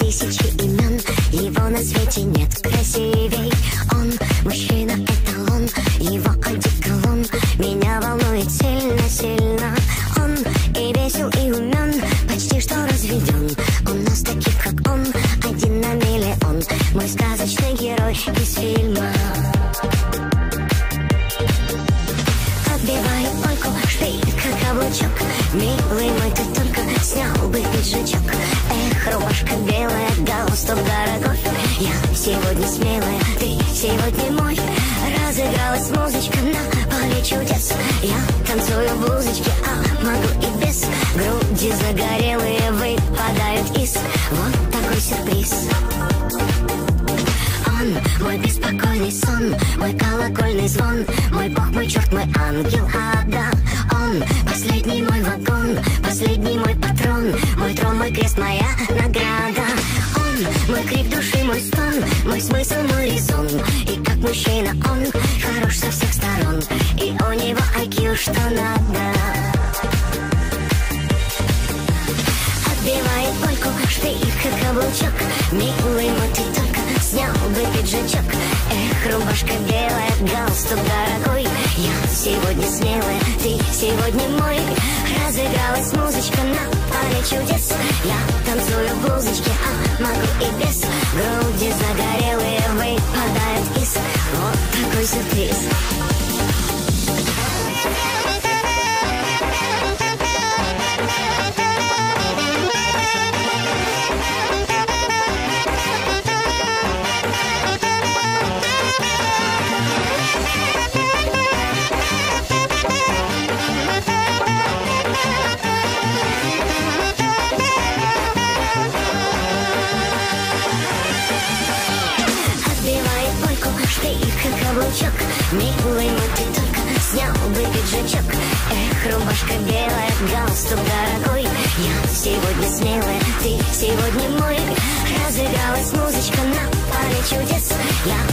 тысячи имен, его на свете нет красивей. Он мужчина, эталон, его одеколон меня волнует сильно-сильно. Он и весел, и умен, почти что разведен. У нас таких, как он, 1 на миллион. Мой сказочный герой из фильма. Отбиваю польку, шпилька, каблучок. Милый мой, ты только снял бы пиджачок. Эх, рубашка белая, галстук дорогой. Я сегодня смелая, ты сегодня мой. Разыгралась музычка на поле чудес. Я танцую в блузочке, а могу и без. Груди загорелые выпадают из. Вот такой сюрприз. Он мой беспокойный сон, мой колокольный звон, мой бог, мой черт, мой ангел, да. Он последний мой вагон, последний мой патрон, мой трон, мой крест, моя награда. Он мой крик души, мой стон, мой смысл, мой резон. И как мужчина он хорош со всех сторон, и у него IQ что надо. Отбивает польку, шпилька, каблучок. Милый мой, ты только снял бы пиджачок. Эх, рубашка белая, галстук дорогой. Я сегодня смелая, ты сегодня мой. Разыгралась музычка на поле чудес. Я танцую в блузочке, а могу и без. Груди загорелые выпадают из. Вот такой сюрприз. Каблучок, милый мой, ты только снял бы пиджачок. Эх, рубашка белая, галстук дорогой. Я сегодня смелая, ты сегодня мой. Разыгралась музычка на поле чудес. Я